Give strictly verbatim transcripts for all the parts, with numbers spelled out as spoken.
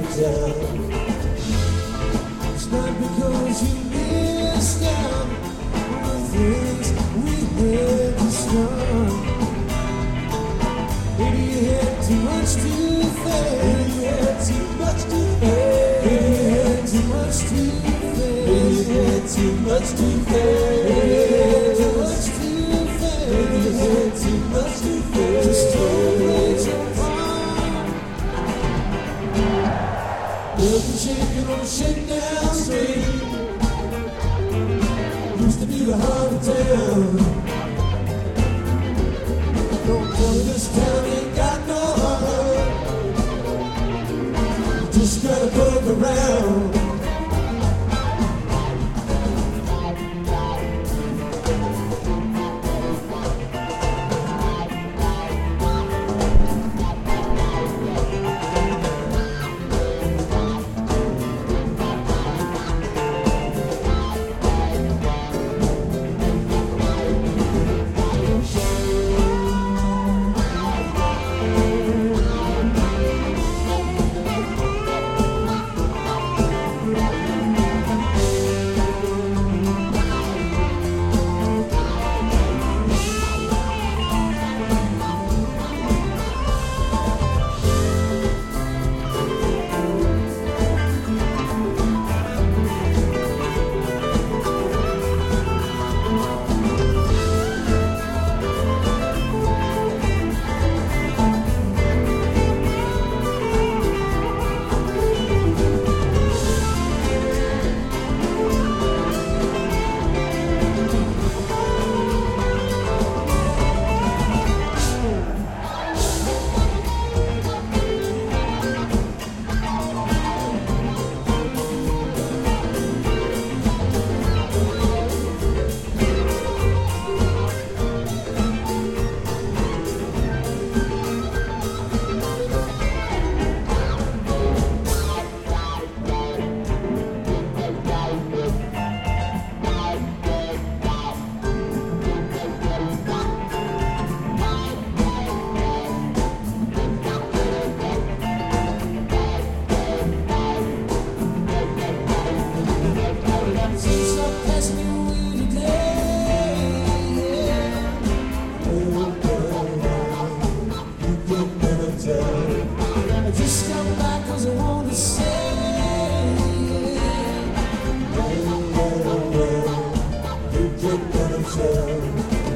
down. It's not because you missed out on the things we had to start. Maybe you had too much to face. Maybe you had too much to face. Maybe you had too much to face. Maybe you had too much to face. Maybe you had too much to face. Maybe you had too much to face. Just don't let your heart. Nothing shaking on the shakedown street. Used to be the heart of town. Don't tell me this town ain't got no heart. You just gotta poke around. I just come back cause I want to say, well, well, well, you get what I'm saying.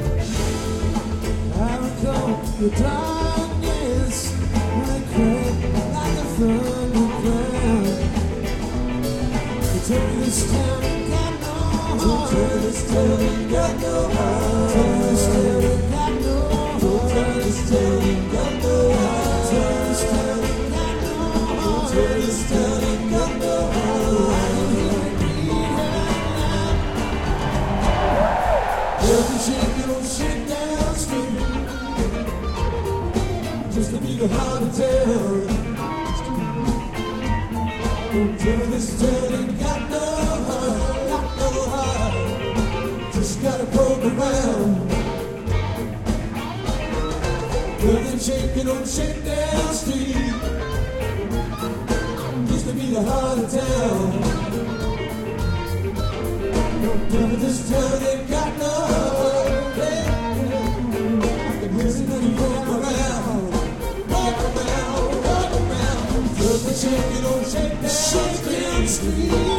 I recall the darkness when I cracked like a thundercloud. You told me this town ain't got no heart. You told me this town ain't got no heart. You told me this town ain't got no heart. You told me this town ain't got no heart. This town ain't got no heart. This town ain't got no heart. Nothing shaking on shakedown street. Just to be the heart of town. Don't tell me this town ain't got no heart. Got no heart. Just gotta poke around. Nothing shaking on shakedown street. Used to be the heart of town. Don't tell me this town ain't got no heart. I can hear it when you walk around. Walk around, walk around. Nothing shaking on shakedown street.